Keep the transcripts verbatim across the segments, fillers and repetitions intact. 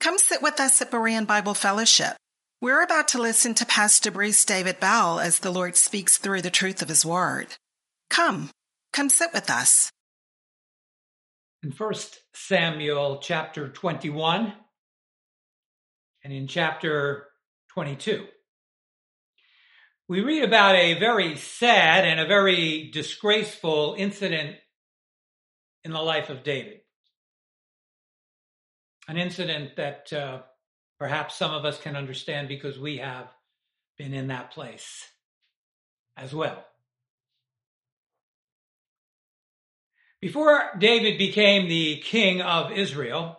Come sit with us at Berean Bible Fellowship. We're about to listen to Pastor Bruce David Bell as the Lord speaks through the truth of his word. Come, come sit with us. In First Samuel chapter twenty-one and in chapter twenty-two, we read about a very sad and a very disgraceful incident in the life of David. An incident that uh, perhaps some of us can understand because we have been in that place as well. Before David became the king of Israel,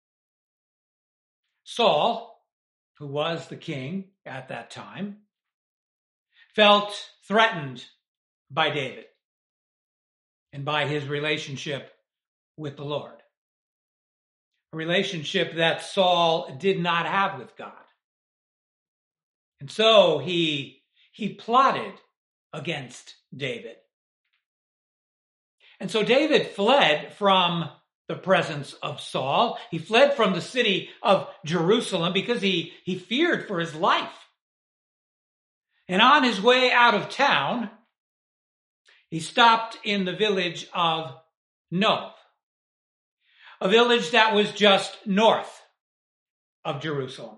Saul, who was the king at that time, felt threatened by David and by his relationship with the Lord. A relationship that Saul did not have with God. And so he, he plotted against David. And so David fled from the presence of Saul. He fled from the city of Jerusalem because he, he feared for his life. And on his way out of town, he stopped in the village of Nob, a village that was just north of Jerusalem.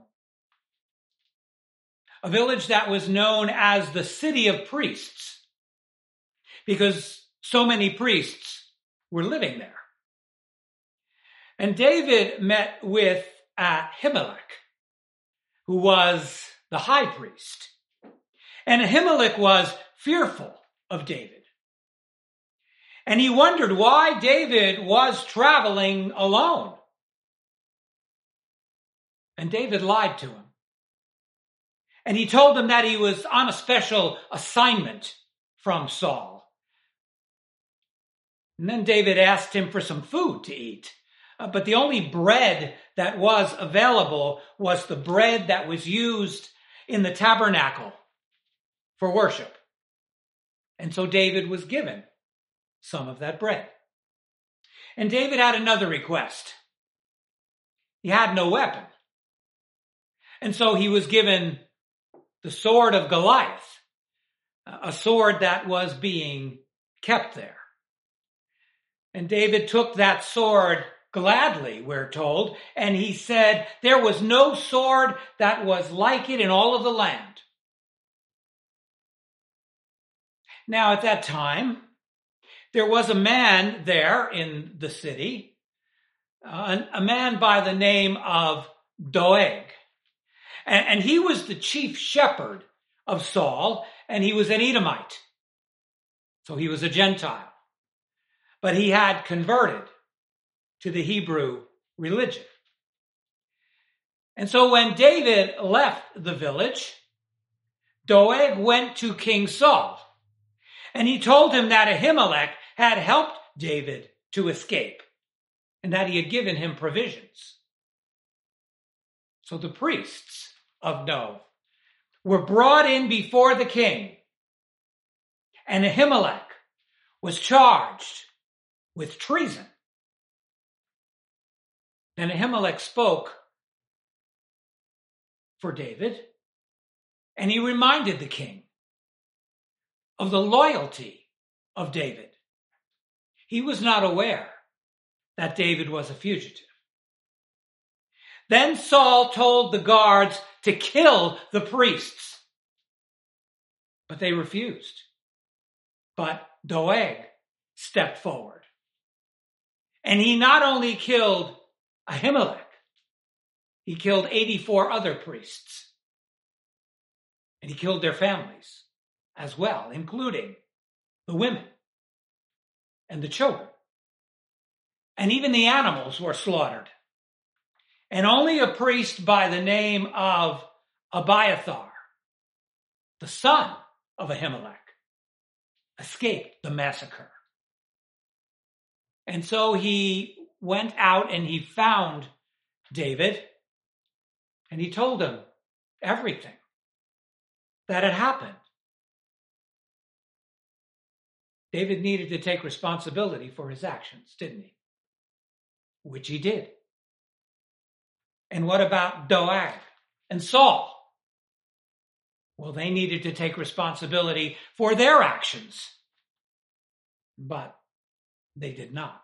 A village that was known as the city of priests because so many priests were living there. And David met with Ahimelech, who was the high priest. And Ahimelech was fearful of David. And he wondered why David was traveling alone. And David lied to him. And he told him that he was on a special assignment from Saul. And then David asked him for some food to eat. Uh, but the only bread that was available was the bread that was used in the tabernacle for worship. And so David was given some of that bread. And David had another request. He had no weapon. And so he was given the sword of Goliath, a sword that was being kept there. And David took that sword gladly, we're told, and he said, there was no sword that was like it in all of the land. Now, at that time, there was a man there in the city, uh, a man by the name of Doeg. And, and he was the chief shepherd of Saul, and he was an Edomite. So he was a Gentile. But he had converted to the Hebrew religion. And so when David left the village, Doeg went to King Saul. And he told him that Ahimelech had helped David to escape and that he had given him provisions. So the priests of Nob were brought in before the king, and Ahimelech was charged with treason. And Ahimelech spoke for David, and he reminded the king of the loyalty of David. He was not aware that David was a fugitive. Then Saul told the guards to kill the priests, but they refused. But Doeg stepped forward. And he not only killed Ahimelech, he killed eighty-four other priests. And he killed their families as well, including the women and the children. And even the animals were slaughtered. And only a priest by the name of Abiathar, the son of Ahimelech, escaped the massacre. And so he went out and he found David, and he told him everything that had happened. David needed to take responsibility for his actions, didn't he? Which he did. And what about Doeg and Saul? Well, they needed to take responsibility for their actions, but they did not.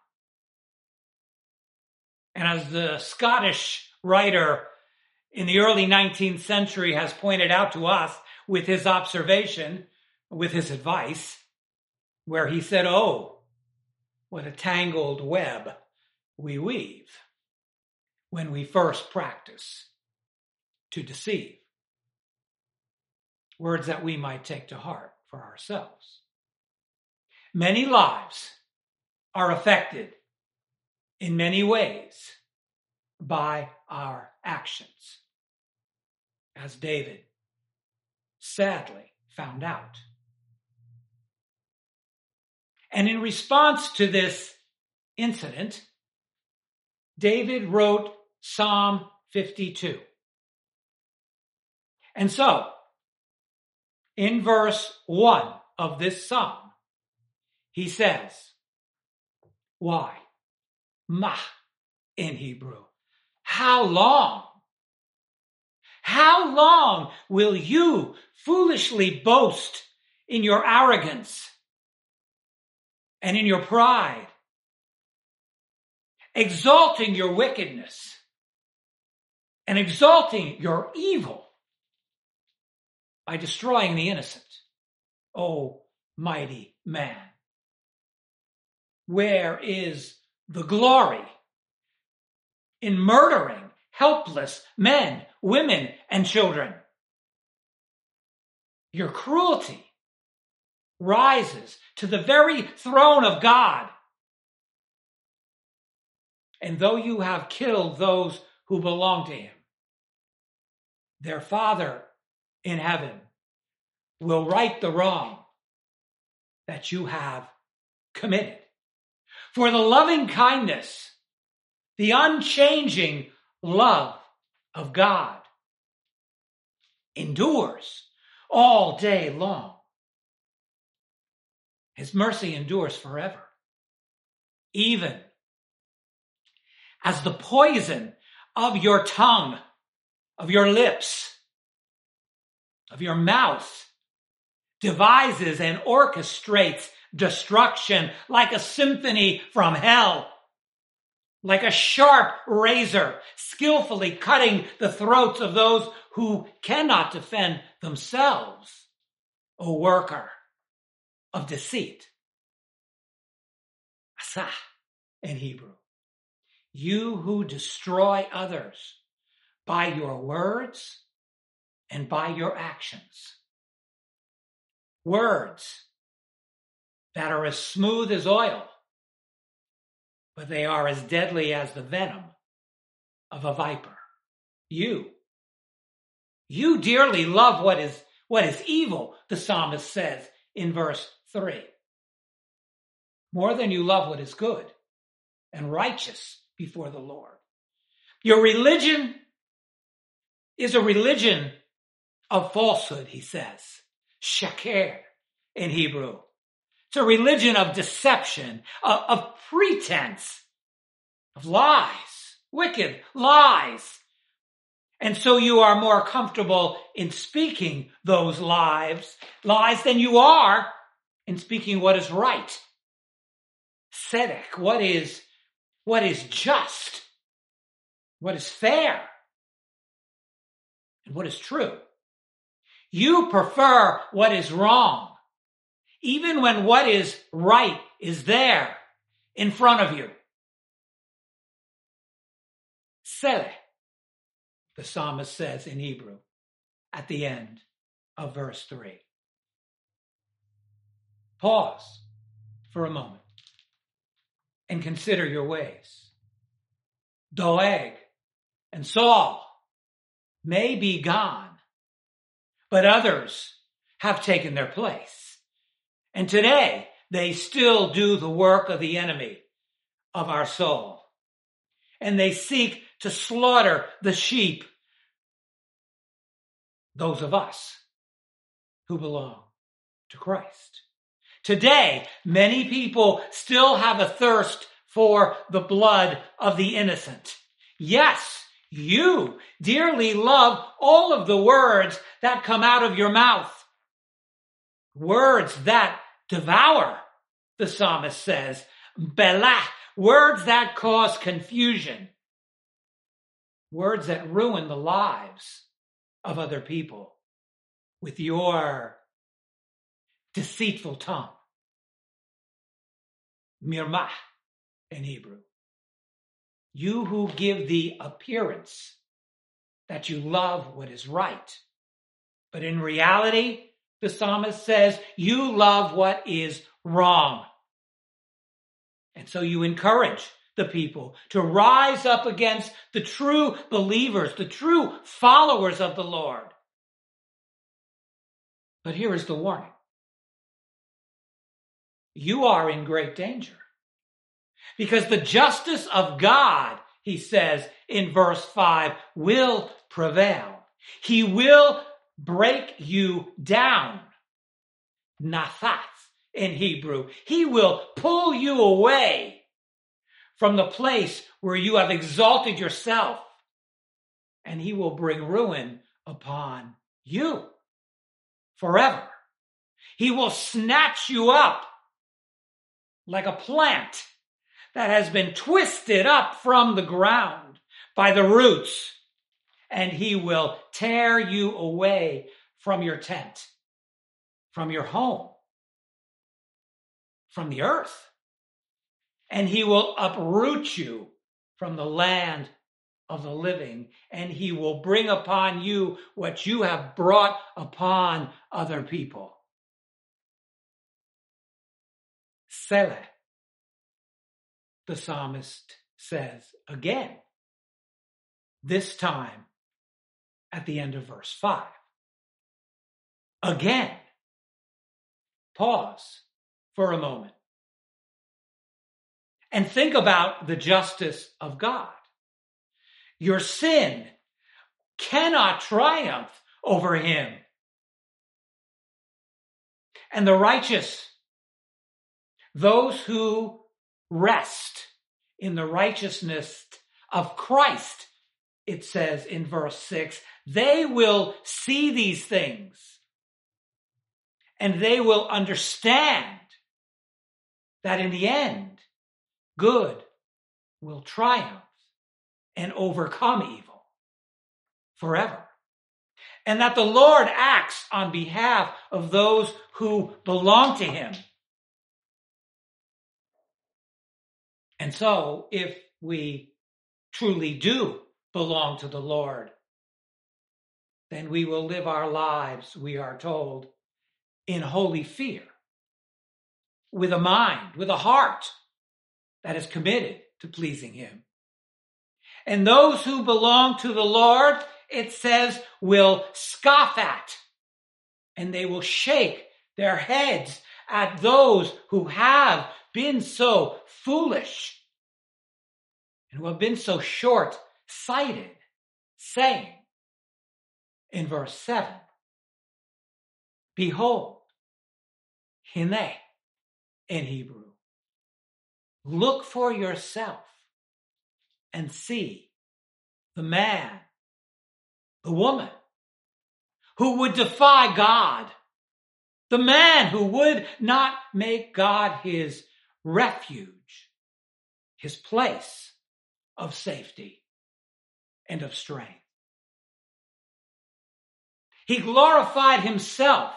And as the Scottish writer in the early nineteenth century has pointed out to us with his observation, with his advice, where he said, "Oh, what a tangled web we weave when we first practice to deceive." Words that we might take to heart for ourselves. Many lives are affected in many ways by our actions, as David sadly found out. And in response to this incident, David wrote Psalm fifty-two. And so, in verse one of this psalm, he says, why? Ma in Hebrew. How long? How long will you foolishly boast in your arrogance and in your pride, exalting your wickedness and exalting your evil by destroying the innocent, O mighty man? Where is the glory in murdering helpless men, women, and children? Your cruelty rises to the very throne of God. And though you have killed those who belong to him, their Father in heaven will right the wrong that you have committed. For the loving kindness, the unchanging love of God endures all day long. His mercy endures forever. Even as the poison of your tongue, of your lips, of your mouth devises and orchestrates destruction like a symphony from hell, like a sharp razor skillfully cutting the throats of those who cannot defend themselves, O worker of deceit. Asa in Hebrew. You who destroy others by your words and by your actions. Words that are as smooth as oil, but they are as deadly as the venom of a viper. You, you dearly love what is, what is evil, the psalmist says in verse three, more than you love what is good and righteous before the Lord. Your religion is a religion of falsehood, he says. Shaker in Hebrew. It's a religion of deception, of, of pretense, of lies, wicked lies. And so you are more comfortable in speaking those lies, lies than you are in speaking what is right. Tzedek, what is, what is just, what is fair, and what is true. You prefer what is wrong, even when what is right is there in front of you. Seleh, the psalmist says in Hebrew at the end of verse three. Pause for a moment and consider your ways. Doeg and Saul may be gone, but others have taken their place. And today, they still do the work of the enemy of our soul. And they seek to slaughter the sheep, those of us who belong to Christ. Today, many people still have a thirst for the blood of the innocent. Yes, You dearly love all of the words that come out of your mouth. Words that devour, the psalmist says. Belah, words that cause confusion. Words that ruin the lives of other people with your deceitful tongue. Mirmah in Hebrew. You who give the appearance that you love what is right. But in reality, the psalmist says, you love what is wrong. And so you encourage the people to rise up against the true believers, the true followers of the Lord. But here is the warning. You are in great danger. Because the justice of God, he says in verse five, will prevail. He will break you down. Nathath in Hebrew. He will pull you away from the place where you have exalted yourself. And he will bring ruin upon you forever. He will snatch you up like a plant that has been twisted up from the ground by the roots, and he will tear you away from your tent, from your home, from the earth, and he will uproot you from the land of the living, and he will bring upon you what you have brought upon other people. Selah. The psalmist says again, this time at the end of verse five. Again, pause for a moment and think about the justice of God. Your sin cannot triumph over him. And the righteous, those who rest in the righteousness of Christ, it says in verse six, they will see these things and they will understand that in the end, good will triumph and overcome evil forever. And that the Lord acts on behalf of those who belong to him. And so, if we truly do belong to the Lord, then we will live our lives, we are told, in holy fear, with a mind, with a heart that is committed to pleasing him. And those who belong to the Lord, it says, will scoff at, and they will shake their heads at those who have been so foolish and who have been so short-sighted, saying in verse seven, behold, hine in Hebrew, look for yourself and see the man, the woman who would defy God, the man who would not make God his refuge, his place of safety and of strength. He glorified himself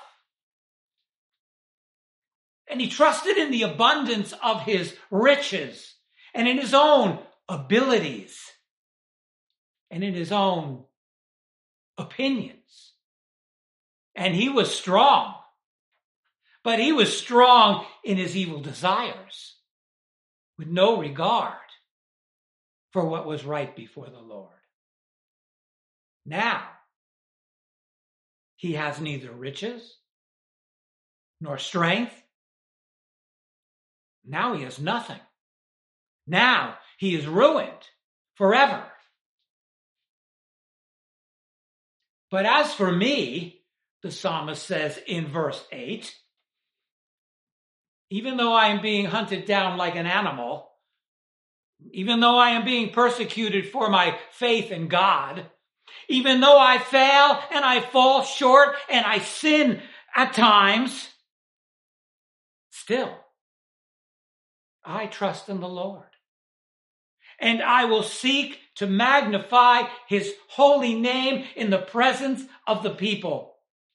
and he trusted in the abundance of his riches and in his own abilities and in his own opinions. And he was strong, but he was strong in his evil desires with no regard for what was right before the Lord. Now, he has neither riches nor strength. Now he has nothing. Now he is ruined forever. But as for me, the psalmist says in verse eight, even though I am being hunted down like an animal, even though I am being persecuted for my faith in God, even though I fail and I fall short and I sin at times, still, I trust in the Lord. And I will seek to magnify his holy name in the presence of the people.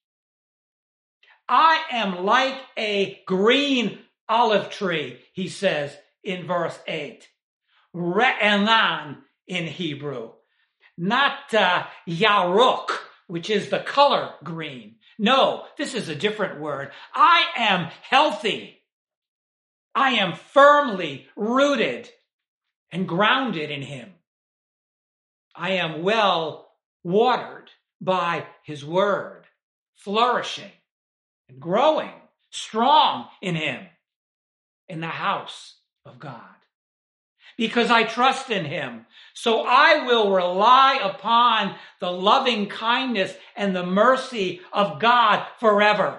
I am like a green olive tree, he says in verse eight. Re'enan in Hebrew. Not uh, yarok, which is the color green. No, this is a different word. I am healthy. I am firmly rooted and grounded in him. I am well watered by his word, flourishing and growing strong in him in the house of God. Because I trust in him, so I will rely upon the loving kindness and the mercy of God forever.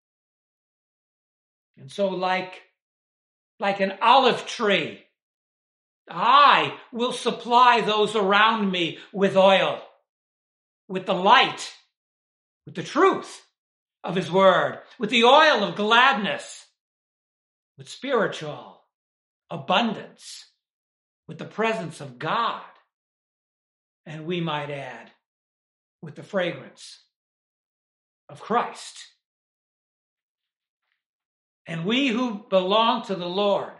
And so like, like an olive tree, I will supply those around me with oil, with the light, with the truth of his word, with the oil of gladness, with spiritual abundance, with the presence of God, and we might add, with the fragrance of Christ. And we who belong to the Lord,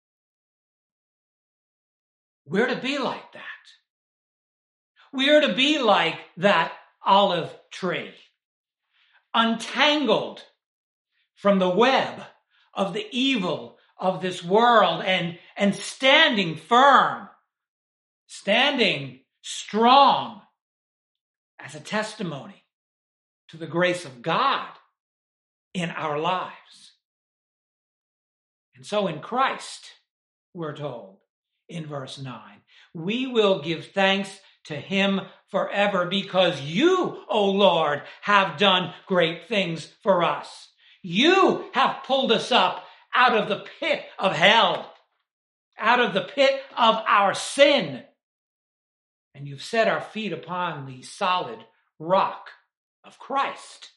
we're to be like that. We are to be like that olive tree, untangled from the web of the evil of this world and, and standing firm, standing strong as a testimony to the grace of God in our lives. And so in Christ, we're told in verse nine, we will give thanks to him forever because you, O Lord, have done great things for us. You have pulled us up out of the pit of hell, out of the pit of our sin. And you've set our feet upon the solid rock of Christ.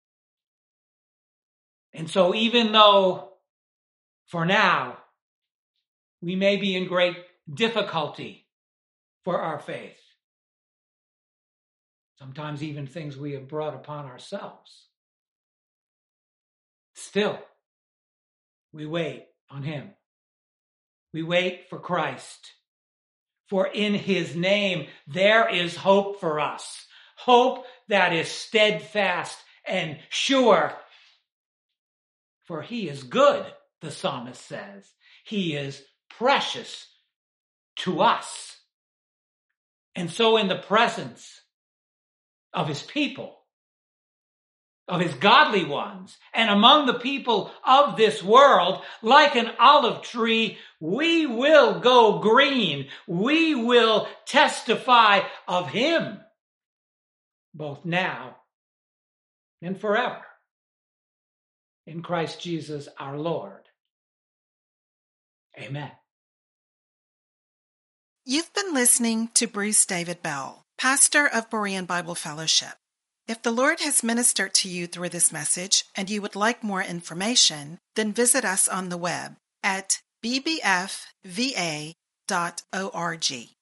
And so even though for now we may be in great difficulty for our faith, sometimes even things we have brought upon ourselves, still, we wait on him. We wait for Christ. For in his name, there is hope for us. Hope that is steadfast and sure. For he is good, the psalmist says. He is precious to us. And so in the presence of his people, of his godly ones, and among the people of this world, like an olive tree, we will go green. We will testify of him, both now and forever, in Christ Jesus our Lord. Amen. You've been listening to Bruce David Bell, pastor of Berean Bible Fellowship. If the Lord has ministered to you through this message and you would like more information, then visit us on the web at b b f v a dot org.